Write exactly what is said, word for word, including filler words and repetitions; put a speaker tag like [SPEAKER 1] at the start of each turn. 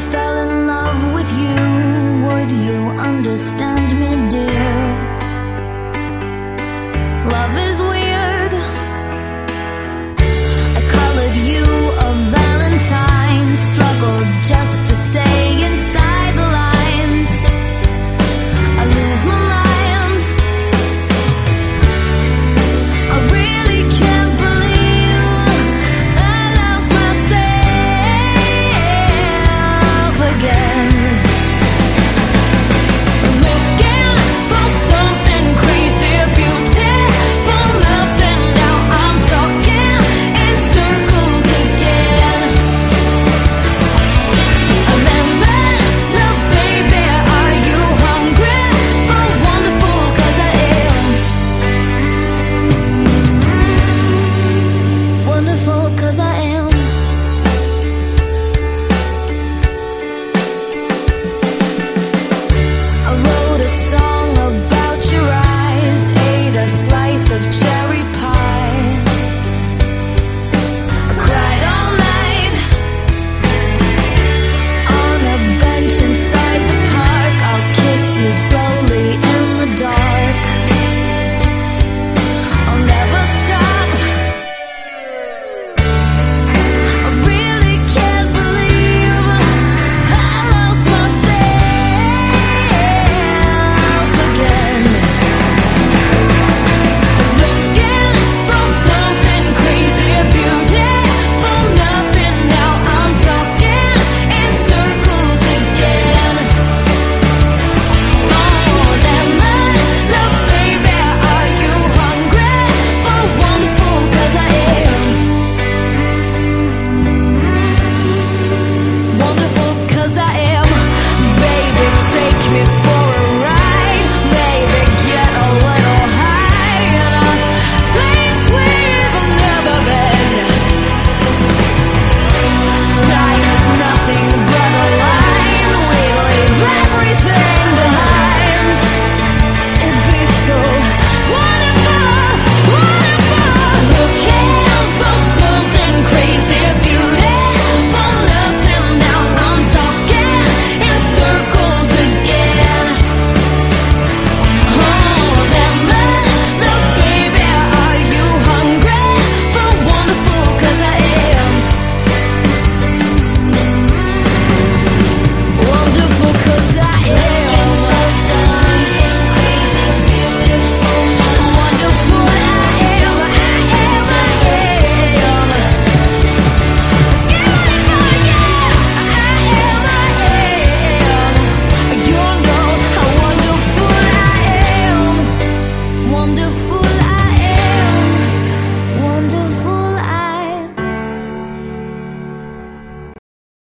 [SPEAKER 1] fell in love with you, would you understand me, dear? Love is weird. I colored you a valentine, struggled just to stay inside the lines. I lose my mind. I really can't believe I lost myself again. Looking for something crazy, beautiful, nothing. Now I'm talking in circles again. Lemon, love, baby, are you hungry for wonderful? 'Cause I am. Wonderful, 'cause I am. I wrote a song about your eyes, ate a slice of cherry